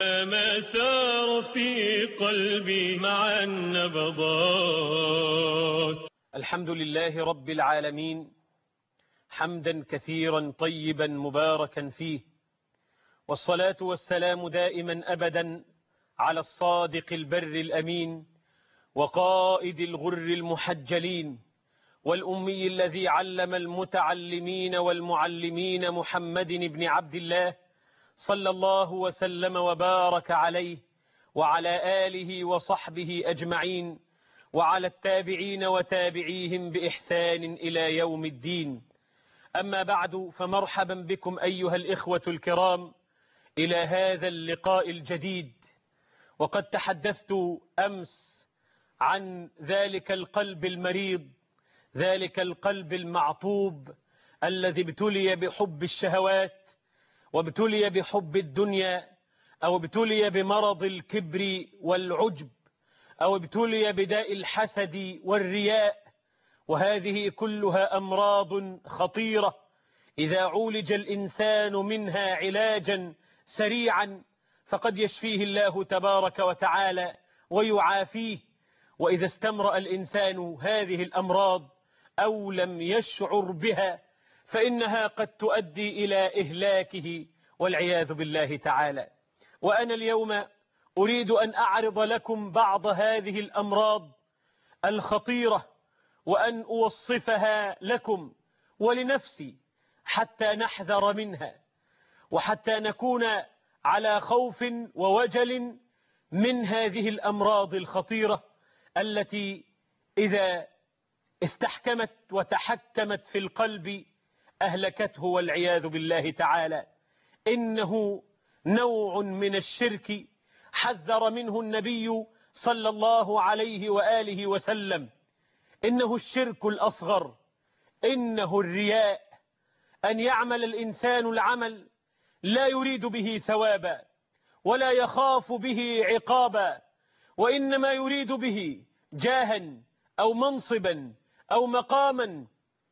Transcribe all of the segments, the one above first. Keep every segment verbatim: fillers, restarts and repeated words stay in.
ما سار في قلبي مع النبضات. الحمد لله رب العالمين، حمدا كثيرا طيبا مباركا فيه، والصلاة والسلام دائما أبدا على الصادق البر الأمين وقائد الغر المحجلين والأمي الذي علم المتعلمين والمعلمين محمد بن عبد الله صلى الله وسلم وبارك عليه وعلى آله وصحبه أجمعين وعلى التابعين وتابعيهم بإحسان إلى يوم الدين. أما بعد، فمرحبا بكم أيها الإخوة الكرام إلى هذا اللقاء الجديد. وقد تحدثت أمس عن ذلك القلب المريض، ذلك القلب المعطوب الذي ابتلي بحب الشهوات وابتلي بحب الدنيا، أو ابتلي بمرض الكبر والعجب، أو ابتلي بداء الحسد والرياء. وهذه كلها أمراض خطيرة إذا عولج الإنسان منها علاجا سريعا فقد يشفيه الله تبارك وتعالى ويعافيه. وإذا استمرأ الإنسان هذه الأمراض أو لم يشعر بها فإنها قد تؤدي إلى إهلاكه والعياذ بالله تعالى. وأنا اليوم أريد أن أعرض لكم بعض هذه الأمراض الخطيرة وأن أوصفها لكم ولنفسي حتى نحذر منها، وحتى نكون على خوف ووجل من هذه الأمراض الخطيرة التي إذا استحكمت وتحكمت في القلب أهلكته والعياذ بالله تعالى. إنه نوع من الشرك حذر منه النبي صلى الله عليه وآله وسلم. إنه الشرك الأصغر، إنه الرياء، أن يعمل الإنسان العمل لا يريد به ثوابا ولا يخاف به عقابا، وإنما يريد به جاها أو منصبا أو مقاما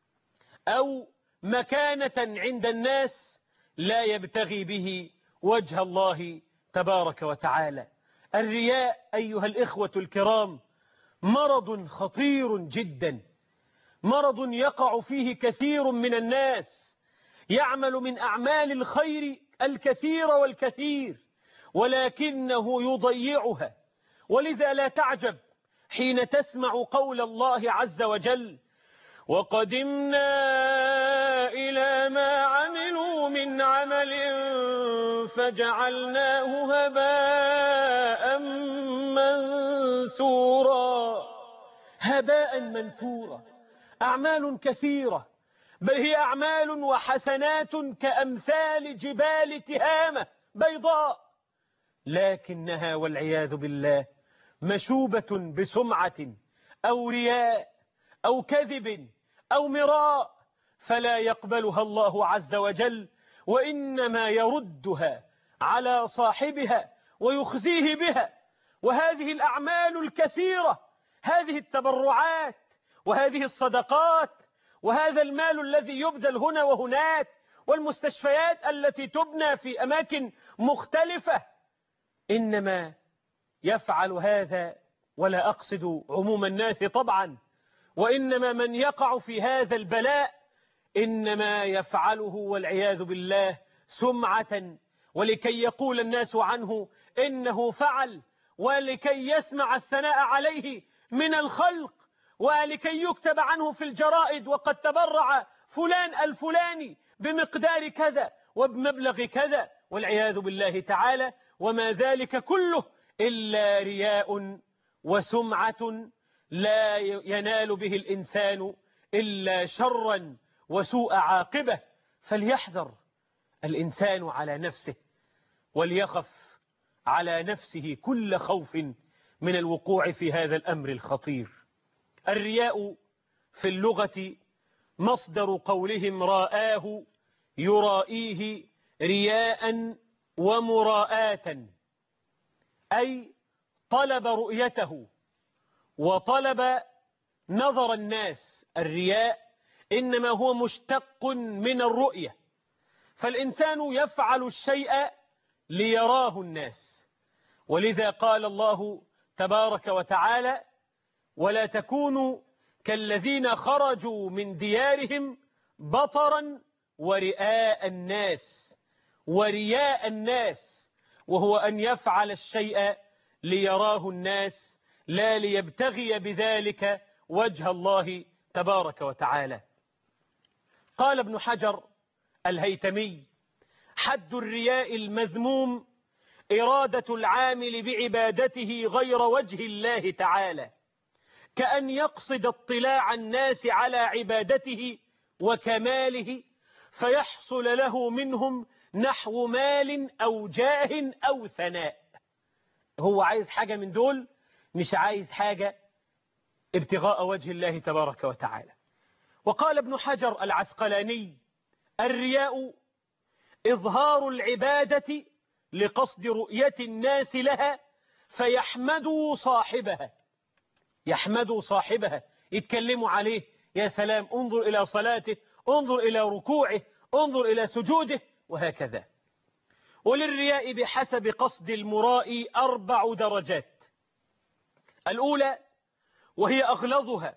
أو مكانة عند الناس، لا يبتغي به وجه الله تبارك وتعالى. الرياء أيها الإخوة الكرام مرض خطير جدا، مرض يقع فيه كثير من الناس، يعمل من أعمال الخير الكثير والكثير ولكنه يضيعها. ولذا لا تعجب حين تسمع قول الله عز وجل: وقدمنا إلى ما عملوا من عمل فجعلناه هباء منثورا. هباء منثورا، أعمال كثيرة، بل هي أعمال وحسنات كأمثال جبال تهامة بيضاء، لكنها والعياذ بالله مشوبة بسمعة أو رياء أو كذب أو مراء، فلا يقبلها الله عز وجل، وإنما يردها على صاحبها ويخزيه بها. وهذه الأعمال الكثيرة، هذه التبرعات وهذه الصدقات وهذا المال الذي يبذل هنا وهناك والمستشفيات التي تبنى في أماكن مختلفة، إنما يفعل هذا، ولا أقصد عموم الناس طبعا، وإنما من يقع في هذا البلاء إنما يفعله والعياذ بالله سمعة، ولكي يقول الناس عنه إنه فعل، ولكي يسمع الثناء عليه من الخلق، ولكي يكتب عنه في الجرائد وقد تبرع فلان الفلاني بمقدار كذا وبمبلغ كذا والعياذ بالله تعالى. وما ذلك كله إلا رياء وسمعة لا ينال به الإنسان إلا شرا وسوء عاقبة. فليحذر الإنسان على نفسه وليخف على نفسه كل خوف من الوقوع في هذا الأمر الخطير. الرياء في اللغة مصدر قولهم رآه يرائيه رياء ومراءة، أي طلب رؤيته وطلب نظر الناس. الرياء إنما هو مشتق من الرؤية، فالإنسان يفعل الشيء ليراه الناس، ولذا قال الله تبارك وتعالى: ولا تكونوا كالذين خرجوا من ديارهم بطرا ورئاء الناس ورياء الناس، وهو أن يفعل الشيء ليراه الناس لا ليبتغي بذلك وجه الله تبارك وتعالى. قال ابن حجر الهيتمي: حد الرياء المذموم إرادة العامل بعبادته غير وجه الله تعالى، كأن يقصد اطلاع الناس على عبادته وكماله فيحصل له منهم نحو مال أو جاه أو ثناء. هو عايز حاجة من دول، مش عايز حاجة ابتغاء وجه الله تبارك وتعالى. وقال ابن حجر العسقلاني: الرياء إظهار العبادة لقصد رؤية الناس لها فيحمدوا صاحبها يحمدوا صاحبها يتكلموا عليه: يا سلام، انظر إلى صلاته، انظر إلى ركوعه، انظر إلى سجوده، وهكذا. وللرياء بحسب قصد المرائي أربع درجات. الأولى وهي أغلظها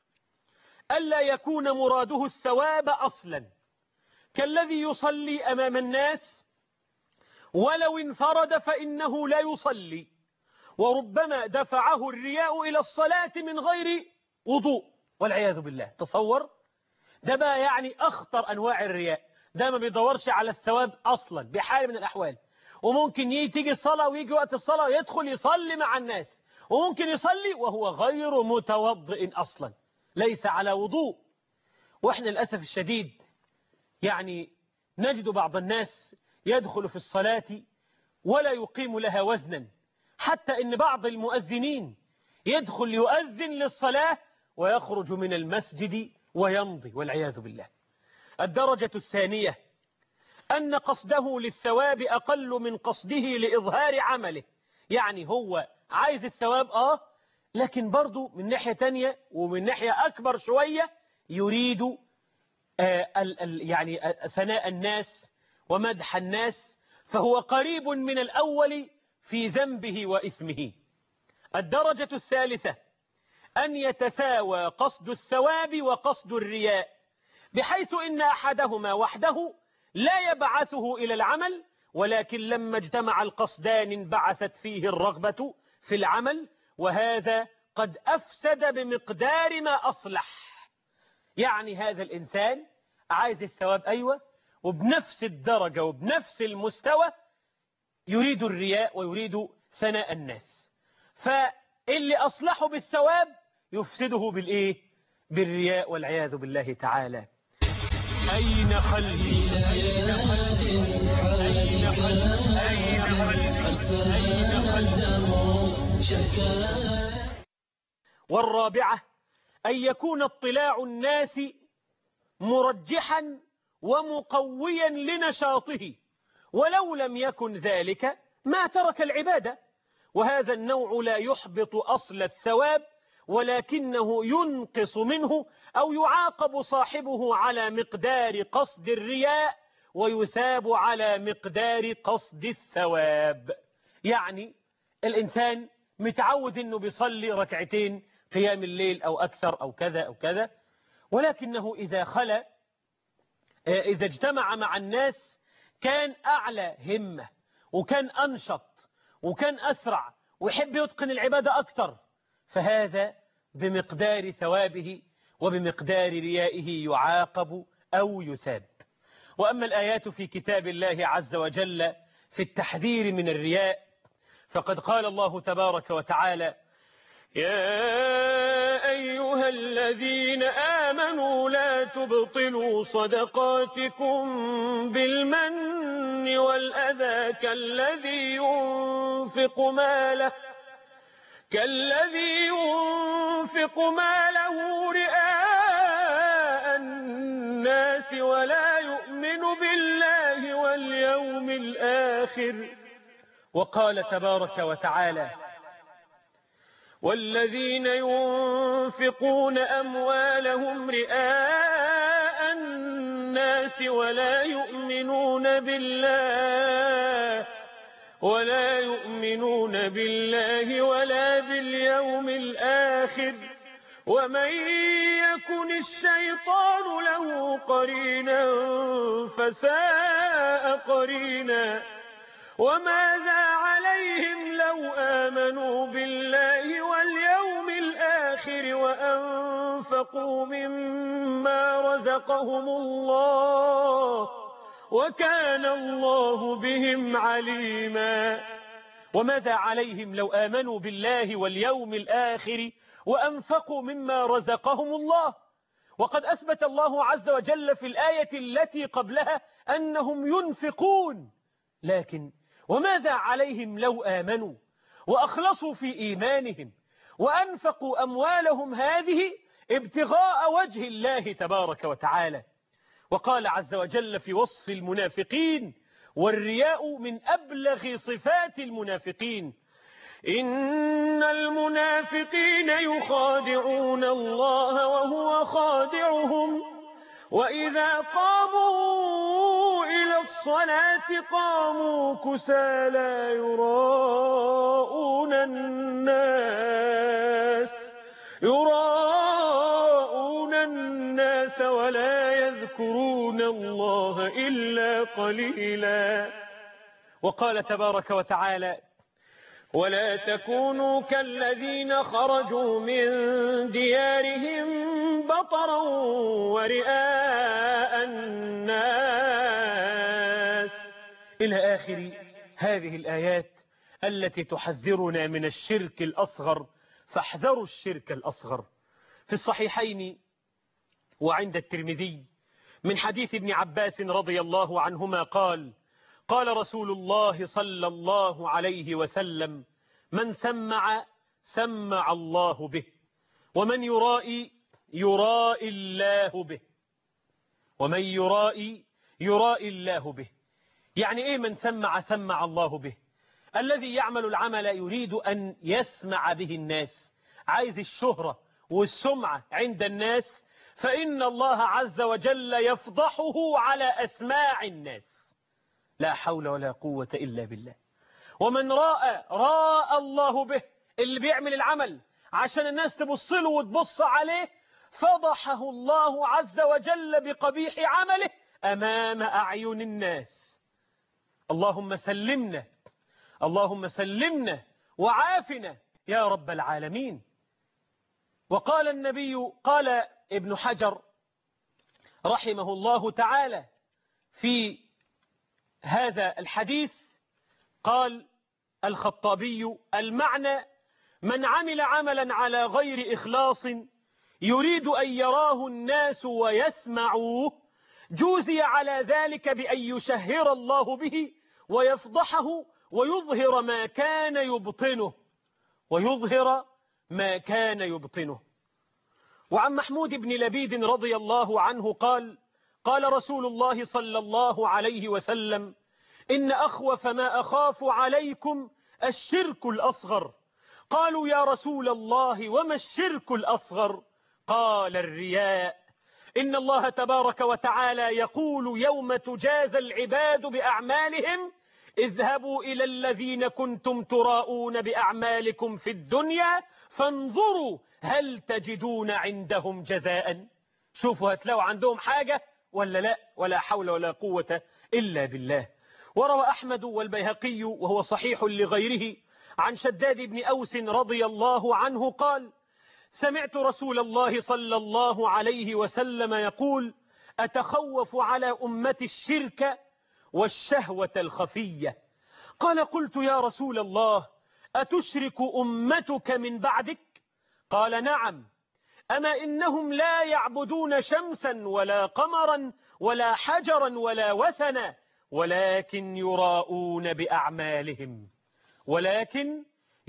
ألا يكون مراده الثواب أصلا، كالذي يصلي أمام الناس ولو انفرد فإنه لا يصلي، وربما دفعه الرياء إلى الصلاة من غير وضوء والعياذ بالله. تصور، ده بقى يعني أخطر أنواع الرياء. ده ما بيدورش على الثواب أصلا بحال من الأحوال، وممكن تيجي الصلاة ويجي وقت الصلاة يدخل يصلي مع الناس، وممكن يصلي وهو غير متوضئ أصلا، ليس على وضوء. وإحنا للأسف الشديد يعني نجد بعض الناس يدخل في الصلاة ولا يقيم لها وزنا، حتى إن بعض المؤذنين يدخل يؤذن للصلاة ويخرج من المسجد ويمضي والعياذ بالله. الدرجة الثانية أن قصده للثواب أقل من قصده لإظهار عمله، يعني هو عايز الثواب آه لكن برضو من ناحية تانية ومن ناحية أكبر شوية يريد آه ال ال يعني ثناء الناس ومدح الناس، فهو قريب من الأول في ذنبه وإثمه. الدرجة الثالثة أن يتساوى قصد الثواب وقصد الرياء، بحيث إن أحدهما وحده لا يبعثه إلى العمل، ولكن لما اجتمع القصدان انبعثت فيه الرغبة في العمل، وهذا قد أفسد بمقدار ما أصلح. يعني هذا الإنسان عايز الثواب أيوة، وبنفس الدرجة وبنفس المستوى يريد الرياء ويريد ثناء الناس، فاللي أصلحه بالثواب يفسده بالإيه؟ بالرياء والعياذ بالله تعالى. أين قلبي أين قلبي أين قلبي أين قلبي والرابعة أن يكون اطلاع الناس مرجحا ومقويا لنشاطه، ولو لم يكن ذلك ما ترك العبادة. وهذا النوع لا يحبط أصل الثواب، ولكنه ينقص منه أو يعاقب صاحبه على مقدار قصد الرياء ويثاب على مقدار قصد الثواب. يعني الإنسان متعود أنه بيصلي ركعتين قيام الليل أو أكثر أو كذا أو كذا، ولكنه إذا خلى إذا اجتمع مع الناس كان أعلى همة وكان أنشط وكان أسرع ويحب يتقن العبادة أكثر، فهذا بمقدار ثوابه وبمقدار ريائه يعاقب أو يثاب. وأما الآيات في كتاب الله عز وجل في التحذير من الرياء فقد قال الله تبارك وتعالى: يا أيها الذين آمنوا لا تبطلوا صدقاتكم بالمن والأذى كالذي ينفق ماله كالذي ينفق ماله رئاء الناس ولا يؤمن بالله واليوم الآخر. وقال تبارك وتعالى: والذين ينفقون أموالهم رئاء الناس ولا يؤمنون بالله ولا يؤمنون بالله ولا باليوم الآخر ومن يكن الشيطان له قرينا فساء قرينا وماذا عليهم لو آمنوا بالله واليوم الآخر وأنفقوا مما رزقهم الله وكان الله بهم عليما. وماذا عليهم لو آمنوا بالله واليوم الآخر وأنفقوا مما رزقهم الله. وقد أثبت الله عز وجل في الآية التي قبلها أنهم ينفقون، لكن وماذا عليهم لو آمنوا وأخلصوا في إيمانهم وأنفقوا أموالهم هذه ابتغاء وجه الله تبارك وتعالى. وقال عز وجل في وصف المنافقين: والرياء من أبلغ صفات المنافقين: إن المنافقين يخادعون الله وهو خادعهم وإذا قاموا إلى الصلاة قاموا كسالى يراءون الناس يراءون الناس ولا يذكرون الله إلا قليلا. وقال تبارك وتعالى: ولا تكونوا كالذين خرجوا من ديارهم بطرا ورئاء الناس إلى آخر هذه الآيات التي تحذرنا من الشرك الأصغر، فاحذروا الشرك الأصغر. في الصحيحين وعند الترمذي من حديث ابن عباس رضي الله عنهما قال: قال رسول الله صلى الله عليه وسلم: من سمع سمع الله به، ومن يرائي يرائي الله به، ومن يرائي يرائي الله به. يعني إيه من سمع سمع الله به؟ الذي يعمل العمل يريد أن يسمع به الناس، عايز الشهرة والسمعة عند الناس، فإن الله عز وجل يفضحه على أسماع الناس. لا حول ولا قوة إلا بالله. ومن راء راء الله به، اللي بيعمل العمل عشان الناس تبص له وتبص عليه، فضحه الله عز وجل بقبيح عمله أمام أعين الناس. اللهم سلمنا، اللهم سلمنا وعافنا يا رب العالمين. وقال النبي، قال ابن حجر رحمه الله تعالى في هذا الحديث، قال الخطابي: المعنى من عمل عملا على غير إخلاص يريد أن يراه الناس ويسمعوه جوزي على ذلك بأن يشهر الله به ويفضحه ويظهر ما كان يبطنه ويظهر ما كان يبطنه. وعن محمود بن لبيد رضي الله عنه قال: قال رسول الله صلى الله عليه وسلم: إن أخوف ما أخاف عليكم الشرك الأصغر. قالوا: يا رسول الله وما الشرك الأصغر؟ قال: الرياء. إن الله تبارك وتعالى يقول يوم تجازى العباد بأعمالهم: اذهبوا إلى الذين كنتم تراءون بأعمالكم في الدنيا فانظروا هل تجدون عندهم جزاء. شوفوا هتلاقوا عندهم حاجة ولا لا؟ ولا حول ولا قوة إلا بالله. وروى أحمد والبيهقي وهو صحيح لغيره عن شداد بن أوس رضي الله عنه قال: سمعت رسول الله صلى الله عليه وسلم يقول: أتخوف على أمتي الشرك والشهوة الخفية. قال: قلت يا رسول الله أتشرك أمتك من بعدك؟ قال: نعم. أما إنهم لا يعبدون شمسا ولا قمرا ولا حجرا ولا وثنا ولكن يراءون بأعمالهم ولكن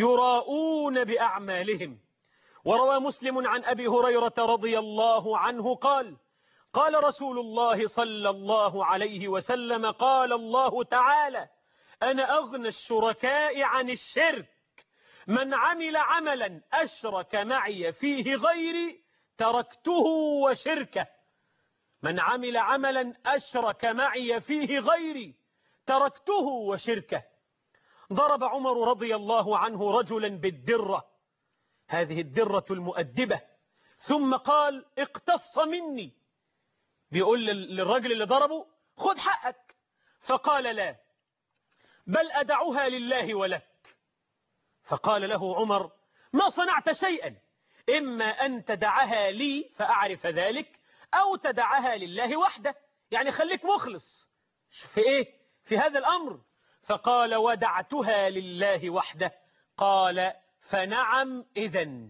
يراءون بأعمالهم. وروى مسلم عن أبي هريرة رضي الله عنه قال: قال رسول الله صلى الله عليه وسلم: قال الله تعالى: أنا أغنى الشركاء عن الشرك، من عمل عملا أشرك معي فيه غيري تركته وشركه. من عمل عملا أشرك معي فيه غيري تركته وشركه. ضرب عمر رضي الله عنه رجلا بالدرة، هذه الدرة المؤدبة، ثم قال اقتص مني، بيقول للرجل اللي ضربه خذ حقك، فقال لا بل أدعها لله ولك. فقال له عمر ما صنعت شيئا، إما أن تدعها لي فأعرف ذلك أو تدعها لله وحده، يعني خليك مخلص في إيه في هذا الأمر. فقال ودعتها لله وحده. قال فنعم إذن.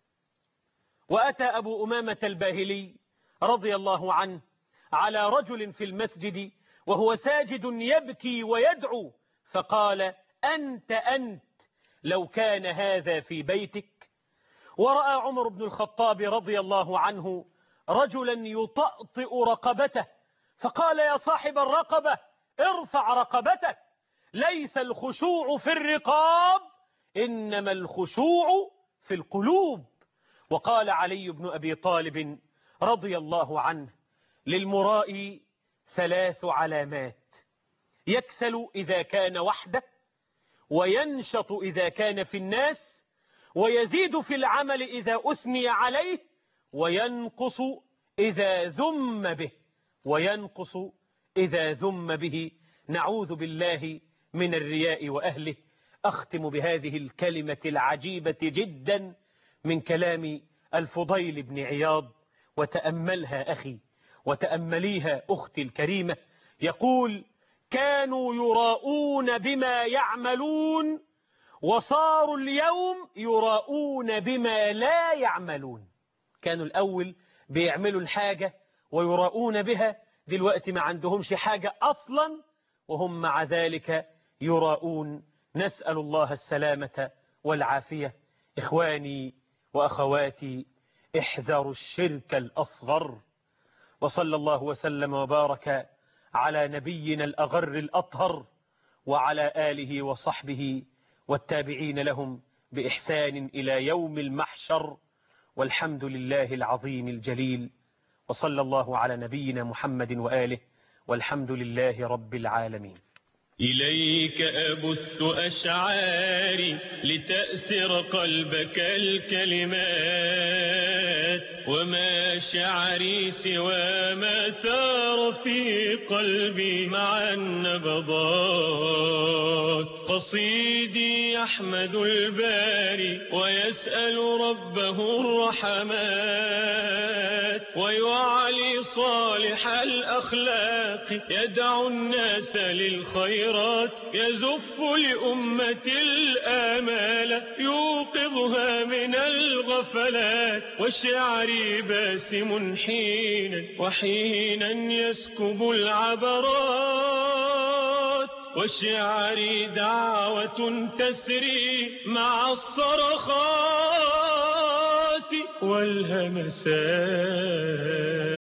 وأتى أبو أمامة الباهلي رضي الله عنه على رجل في المسجد وهو ساجد يبكي ويدعو، فقال أنت أنت لو كان هذا في بيتك. ورأى عمر بن الخطاب رضي الله عنه رجلا يطأطئ رقبته، فقال يا صاحب الرقبة ارفع رقبتك، ليس الخشوع في الرقاب إنما الخشوع في القلوب. وقال علي بن أبي طالب رضي الله عنه للمراء ثلاث علامات: يكسل إذا كان وحده، وينشط إذا كان في الناس، ويزيد في العمل إذا أثني عليه، وينقص إذا ذم به وينقص إذا ذم به. نعوذ بالله من الرياء وأهله. أختم بهذه الكلمة العجيبة جدا من كلام الفضيل بن عياض، وتأملها أخي وتأمليها أختي الكريمة. يقول كانوا يراؤون بما يعملون وصاروا اليوم يراؤون بما لا يعملون. كانوا الأول بيعملوا الحاجة ويراؤون بها، دلوقتي ما عندهمش حاجة أصلا وهم مع ذلك يراؤون. نسأل الله السلامة والعافية. إخواني وأخواتي احذروا الشرك الأصغر. وصلى الله وسلم وبارك على نبينا الأغر الأطهر وعلى آله وصحبه والتابعين لهم بإحسان إلى يوم المحشر، والحمد لله العظيم الجليل. وصلى الله على نبينا محمد وآله، والحمد لله رب العالمين. إليك أبث أشعاري لتأسر قلبك الكلمات، وما شعري سوى ما ثار في قلبي مع النبضات. قصيدي يحمد الباري ويسأل ربه الرحمات، ويعلي صالح الأخلاق يدعو الناس للخيرات، يزف لأمة الآمال يوقظها من الغفلات. وشعري باسم حينا وحينا يسكب العبرات، وشعري دعوة تسري مع الصرخات والهمسات.